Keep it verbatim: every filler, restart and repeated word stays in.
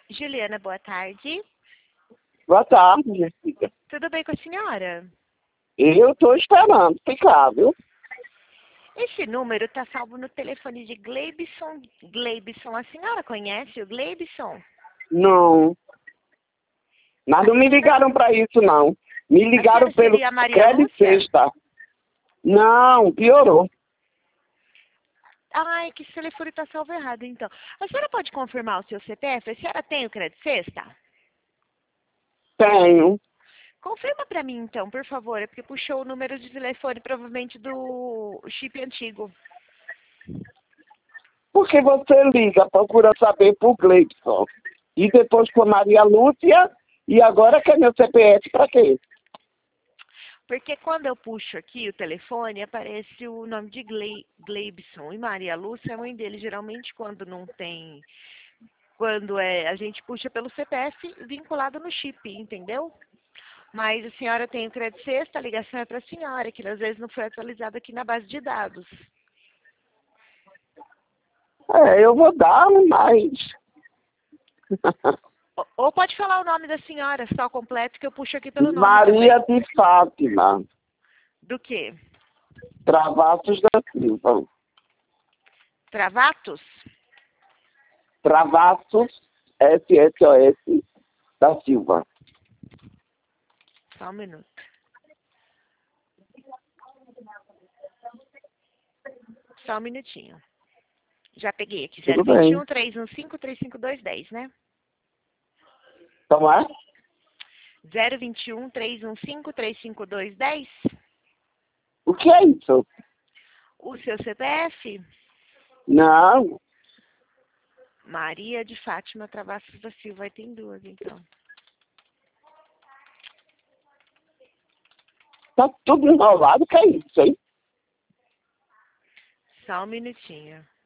Juliana, boa tarde. Boa tarde, minha filha. Tudo bem com a senhora? Eu estou esperando ficar, viu? Esse número está salvo no telefone de Gleibson. Gleibson, a senhora conhece o Gleibson? Não. Mas não me ligaram para isso, não. Me A ligaram senhora pelo seria a Maria Crédito Lúcia? Sexta. Não, piorou. Ai, que esse telefone está salvo errado, então. A senhora pode confirmar o seu C P F? A senhora tem o Crédito Sexta? Tenho. Confirma para mim, então, por favor. É porque puxou o número de telefone, provavelmente do chip antigo. Porque você liga, procura saber por Gleibson. E depois por Maria Lúcia. E agora quer meu C P F para quê? Porque quando eu puxo aqui o telefone, aparece o nome de Gle Gleibson. E Maria Lúcia é a mãe dele. Geralmente, quando não tem... Quando é, a gente puxa pelo C P F vinculado no chip, entendeu? Mas a senhora tem o Crédito Sexta, a ligação é para a senhora, que às vezes não foi atualizado aqui na base de dados. É, eu vou dar, mas... Ou, ou pode falar o nome da senhora, só completo, que eu puxo aqui pelo nome Maria também. de Fátima. Do quê? Travassos da Silva. Travatos? Travassos S S O S da Silva. Só um minuto. Só um minutinho. Já peguei aqui. Tudo zero vinte e bem. um, trezentos e quinze, trinta e cinco duzentos e dez, né? Como é? zero vinte e um, trezentos e quinze, trinta e cinco duzentos e dez. O que é isso? O seu C P F? Não. Maria de Fátima Travassos da Silva. Aí tem duas, então. Tá tudo enrolado, que é isso, hein? Só um minutinho.